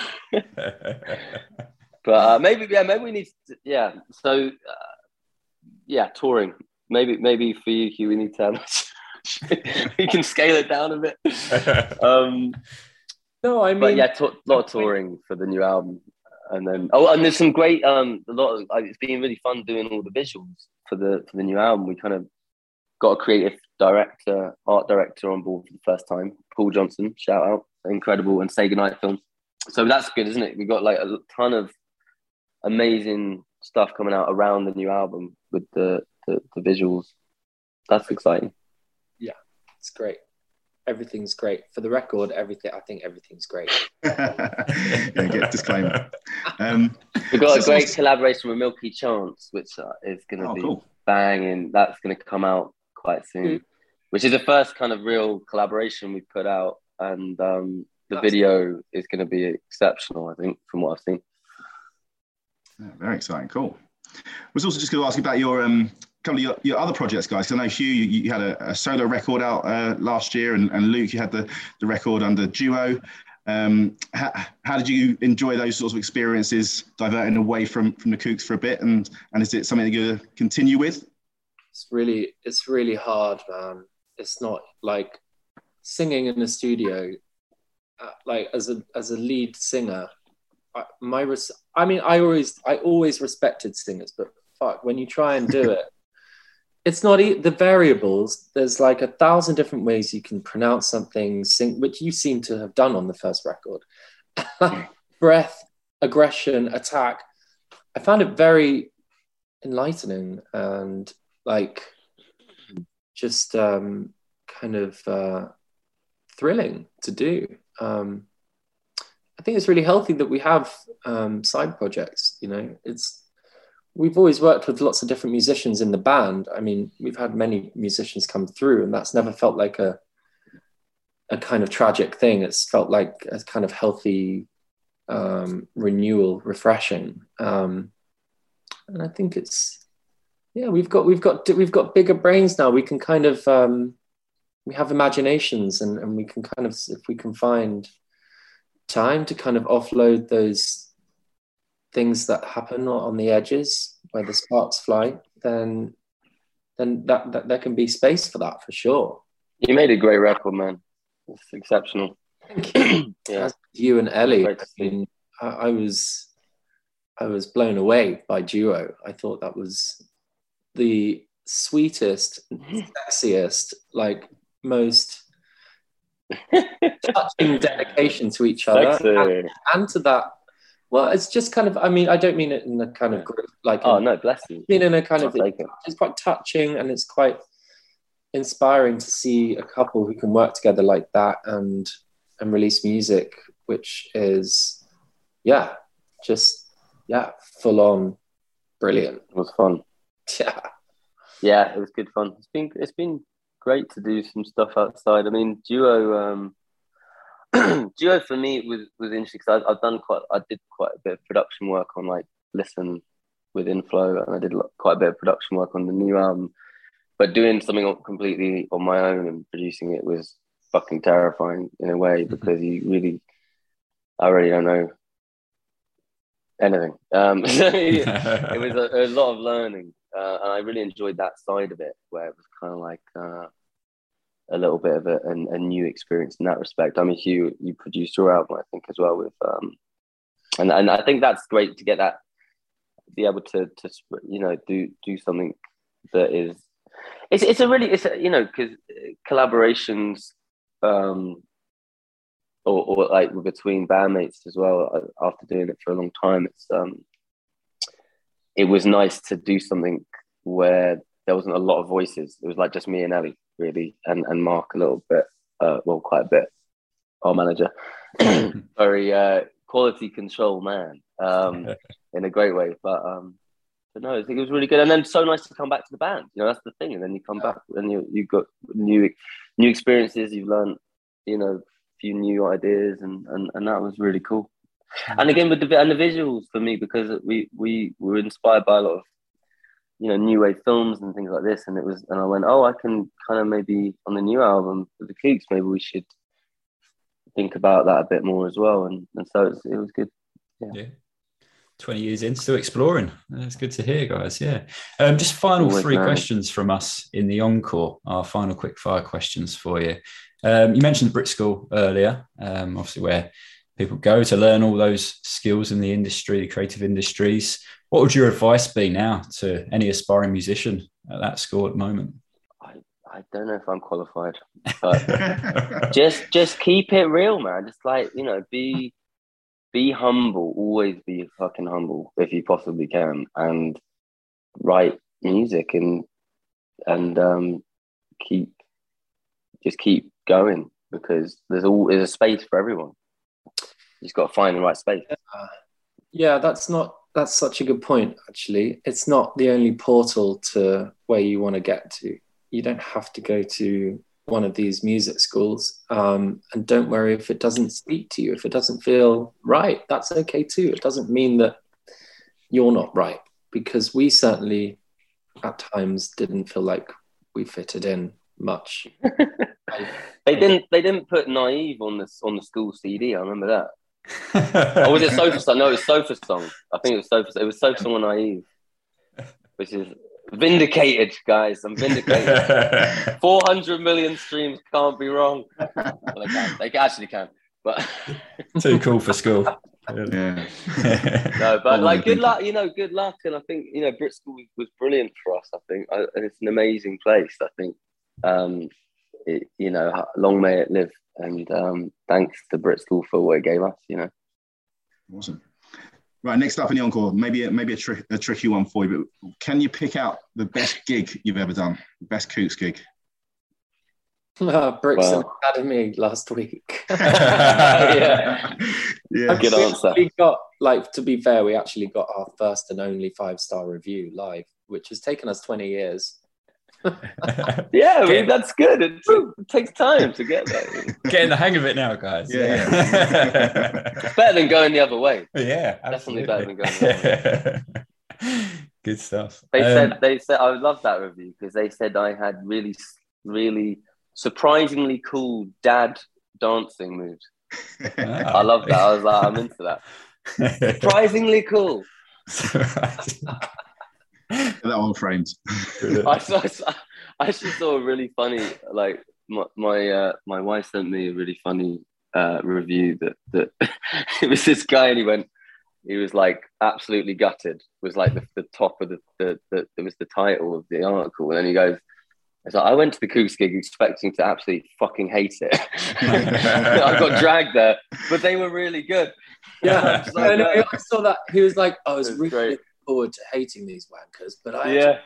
S7: but uh, maybe yeah, maybe we need to, yeah. So uh, yeah, touring. Maybe maybe for you, Hugh, we need to have we can scale it down a bit. Um,
S6: no, I mean,
S7: but yeah, a t- lot of touring for the new album, and then oh, and there's some great um, a lot of like, it's been really fun doing all the visuals for the for the new album. We kind of got a creative director, art director on board for the first time, Paul Johnson, shout out, incredible, and Say Goodnight Films. So that's good, isn't it? We got like a ton of amazing stuff coming out around the new album with the the, the visuals. That's exciting.
S6: Yeah, it's great. Everything's great for the record. Everything, I think, everything's great.
S4: Yeah, get disclaimer. Um,
S7: We've got
S4: so
S7: a great
S4: so-
S7: collaboration with Milky Chance, which uh, is going to
S4: Oh,
S7: be
S4: cool.
S7: banging. That's going to come out quite soon,
S6: Mm.
S7: which is the first kind of real collaboration we've put out, and um, the
S6: That's
S7: video is going to be exceptional, I think, from what I've seen.
S4: Yeah, very exciting, cool. I was also just going to ask you about your um, kind of your, your other projects, guys. 'Cause I know Hugh, you, you had a, a solo record out uh, last year, and, and Luke, you had the, the record under Duo. Um, how, how did you enjoy those sorts of experiences, diverting away from from the Kooks for a bit, and and is it something that you're going to continue with?
S6: It's really, it's really hard, man. It's not like singing in a studio, uh, like as a as a lead singer. I, my res- I mean, I always, I always respected singers, but fuck, when you try and do it, it's not e- the variables. There's like a thousand different ways you can pronounce something, sing, which you seem to have done on the first record. Breath, aggression, attack. I found it very enlightening and like just um, kind of uh, thrilling to do. Um, I think it's really healthy that we have um, side projects. You know, it's we've always worked with lots of different musicians in the band. I mean, we've had many musicians come through, and that's never felt like a a kind of tragic thing. It's felt like a kind of healthy um, renewal, refreshing. Um, and I think it's yeah, we've got we've got we've got bigger brains now. We can kind of um, we have imaginations, and, and we can kind of if we can find time to kind of offload those things that happen on the edges where the sparks fly, then then that, that there can be space for that for sure.
S7: You made a great record, man. It's exceptional.
S6: Thank you.
S7: Yeah.
S6: As you and Ellie,
S7: Great to
S6: I
S7: see.
S6: mean, I, I was I was blown away by Duo. I thought that was the sweetest, sexiest, like most touching dedication to each other and, and to that. Well, it's just kind of, I mean, I don't mean it in a kind of group, like,
S7: Oh
S6: in,
S7: no, bless you.
S6: I mean in a kind of,
S7: I'll take it.
S6: it's quite touching and it's quite inspiring to see a couple who can work together like that and and release music, which is, yeah, just, yeah, full on brilliant.
S7: It was fun.
S6: Yeah.
S7: Yeah, it was good fun. It's been it's been great to do some stuff outside. I mean, Duo, um, Duo for me was was interesting because I've done quite, I did quite a bit of production work on like Listen with Inflow, and I did quite a bit of production work on the new album. But doing something completely on my own and producing it was fucking terrifying in a way because you really, I really don't know anything. Um, so it was a, a lot of learning, uh, and I really enjoyed that side of it, where it was kind of like uh, a little bit of a, a, a new experience in that respect. I mean, Hugh, you produced your album, I think, as well with, um, and and I think that's great to get that, be able to to you know do do something that is, it's it's a really it's a, you know because collaborations. Um, Or, or like between bandmates as well. After doing it for a long time, it's um, it was nice to do something where there wasn't a lot of voices. It was like just me and Ellie, really, and and Mark a little bit. Uh, well, quite a bit. Our manager, very uh, quality control man, um, in a great way. But um, but no, I think it was really good. And then so nice to come back to the band. You know, that's the thing. And then you come back and you you got new new experiences. You've learned, you know, few new ideas, and, and and that was really cool. And again with the and the visuals for me, because we we were inspired by a lot of you know, new wave films and things like this. And it was, and I went, oh, I can kind of maybe on the new album with the Kooks, maybe we should think about that a bit more as well. And, and so it was, it was good. Yeah.
S2: yeah. twenty years in, still exploring. That's good to hear, guys. Yeah. Um, just final
S7: Always
S2: three
S7: learning.
S2: questions from us in the encore, our final quick fire questions for you. Um, you mentioned Brit School earlier, um, obviously where people go to learn all those skills in the industry, the creative industries. What would your advice be now to any aspiring musician at that school at the moment?
S7: I, I don't know if I'm qualified, but just just keep it real, man. Just like, you know, be be humble. Always be fucking humble if you possibly can, and write music and and um, keep just keep going, because there's all there's a space for everyone. You just got to find the right space.
S6: Uh, yeah, that's not. That's such a good point, actually. It's not the only portal to where you want to get to. You don't have to go to one of these music schools. Um, and don't worry if it doesn't speak to you, if it doesn't feel right, that's okay too. It doesn't mean that you're not right, because we certainly at times didn't feel like we fitted in much.
S7: They didn't they didn't put Naive on the, on the school C D, I remember that. Oh, was it Sofa Song? No, it was Sofa Song. I think it was Sofa. It was Sofa Song and Naive, which is vindicated, guys. I'm vindicated. Four hundred million streams can't be wrong. Well, they can. They actually can. But
S2: too cool for school.
S4: Yeah.
S7: No, but like, good luck. You know, good luck. And I think, you know, Brit School was brilliant for us. I think, I, and it's an amazing place. I think, um, it, you know, long may it live. And um, thanks to Brit School for what it gave us, you know.
S4: Awesome. Right, next up in the encore, maybe a, maybe a, tri- a tricky one for you, but can you pick out the best gig you've ever done? The best Kooks gig?
S6: Uh, Brixton
S7: Wow.
S6: Academy last week.
S7: Yeah.
S4: Yeah.
S7: Good
S6: we,
S7: answer.
S6: we got, like, to be fair, we actually got our first and only five-star review live, which has taken us twenty years.
S7: Yeah, I mean, that's good. It, it takes time to get there.
S2: Getting the hang of it now, guys.
S4: Yeah,
S7: It's better than going the other way.
S2: Yeah,
S7: Definitely
S2: absolutely.
S7: better than going the other way.
S2: Good stuff.
S7: They
S2: Um,
S7: said, they said, I love that review because they said I had really, really surprisingly cool dad dancing moves. I love that. I was like, I'm into that. Surprisingly cool.
S4: That one framed.
S7: I saw, I actually saw a really funny, like my my, uh, my wife sent me a really funny uh, review that that it was this guy and he went, he was like absolutely gutted. Was like the, the top of the, the the it was the title of the article, and then he goes, it's like, I went to the Kooks gig expecting to absolutely fucking hate it. I got dragged there, but they were really good.
S6: Yeah,
S7: Just like
S6: I, know,
S7: that.
S6: I saw that. He was like, I was
S7: It was
S6: really
S7: great.
S6: looking forward to hating these wankers, but I
S7: Yeah.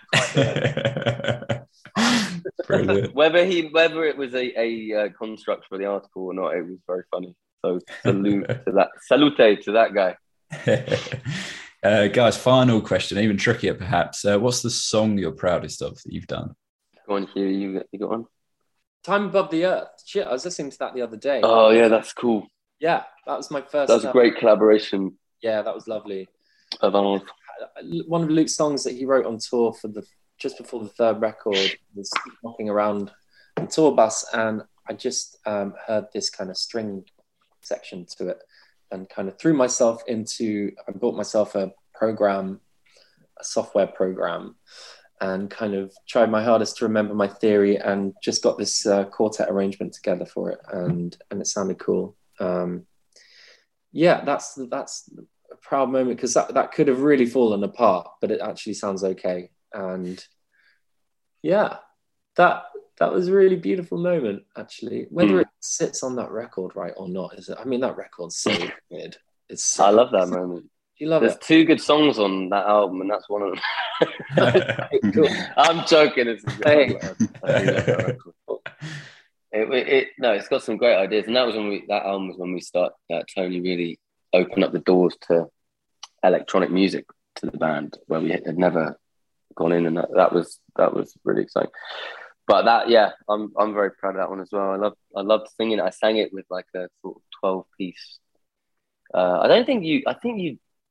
S2: Brilliant.
S7: Whether he whether it was a, a uh, construct for the article or not, it was very funny. So salute to that, salute to that guy.
S2: uh, guys, final question, even trickier perhaps. Uh, what's the song you're proudest of that you've done?
S7: Go on, Hugh, you you got one?
S6: Time Above the Earth. Shit, I was listening to that the other day.
S7: Oh yeah, that's cool.
S6: Yeah, that was my first.
S7: That was a
S6: uh,
S7: great collaboration
S6: Yeah, that was lovely.
S7: of ours.
S6: One of Luke's songs that he wrote on tour for the just before the third record was knocking around the tour bus, and I just um, heard this kind of string section to it, and kind of threw myself into. I bought myself a program, a software program, and kind of tried my hardest to remember my theory, and just got this uh, quartet arrangement together for it, and and it sounded cool. Um, yeah, that's that's. a proud moment, because that, that could have really fallen apart, but it actually sounds okay. And yeah, that that was a really beautiful moment, actually. Whether
S7: Mm.
S6: it sits on that record right or not, is it? I mean, that record's so good. It's so,
S7: I love that moment.
S6: you love
S7: There's
S6: it.
S7: two good songs on that album, and that's one of them.
S6: Cool.
S7: I'm joking. It's a good
S6: Hey.
S7: one. I do love that record. It, it, it, no, it's got some great ideas, and that was when we that album was when we start. Uh, Tony really opened up the doors to electronic music to the band, where we had never gone in, and that, that was that was really exciting. But that, yeah, I'm I'm very proud of that one as well. I love I loved singing it. I sang it with like a sort of twelve piece. Uh, I don't think you. I think you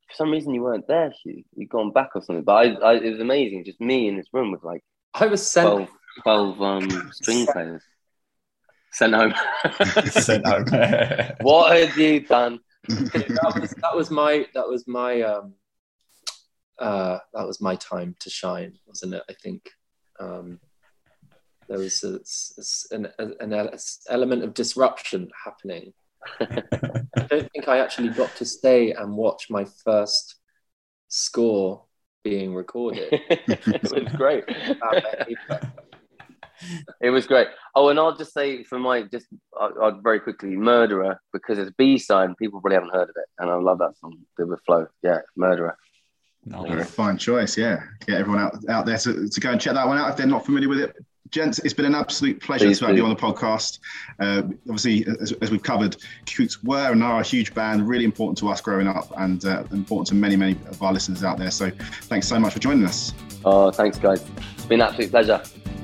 S7: for some reason you weren't there. You you gone back or something. But I, I it was amazing. Just me in this room with like
S6: I was sent
S7: twelve, twelve um, string players. Sent home.
S9: Sent home.
S7: What have you done?
S6: that, was, that was my that was my um uh that was my time to shine, wasn't it? I think um there was a, a, an, an element of disruption happening. I don't think I actually got to stay and watch my first score being recorded.
S7: It was great. It was great. Oh, and I'll just say for my just I'll, I'll very quickly, Murderer, because it's B-side, people probably haven't heard of it, and I love that song, the with Flow. Yeah, Murderer.
S2: No,
S4: Yeah, fine choice. Yeah, get everyone out out there to, to go and check that one out if they're not familiar with it. Gents, it's been an absolute pleasure
S7: Please
S4: to have
S7: do.
S4: you on the podcast. Uh, obviously, as, as we've covered, Coots were and are a huge band, really important to us growing up, and uh, important to many, many of our listeners out there. So, thanks so much for joining us.
S7: Oh, thanks, guys. It's been an absolute pleasure.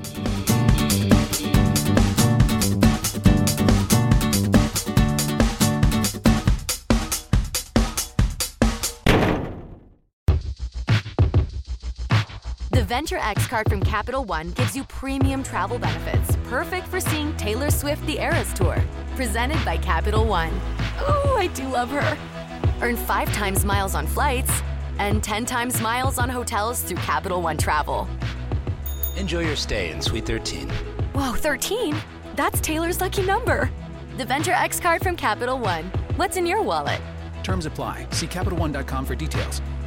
S10: The Venture X card from Capital One gives you premium travel benefits, perfect for seeing Taylor Swift The Eras Tour. Presented by Capital One. Ooh, I do love her. Earn five times miles on flights and ten times miles on hotels through Capital One Travel.
S11: Enjoy your stay in Suite thirteen.
S10: Whoa, thirteen? That's Taylor's lucky number. The Venture X card from Capital One. What's in your wallet?
S11: Terms apply. See Capital One dot com for details.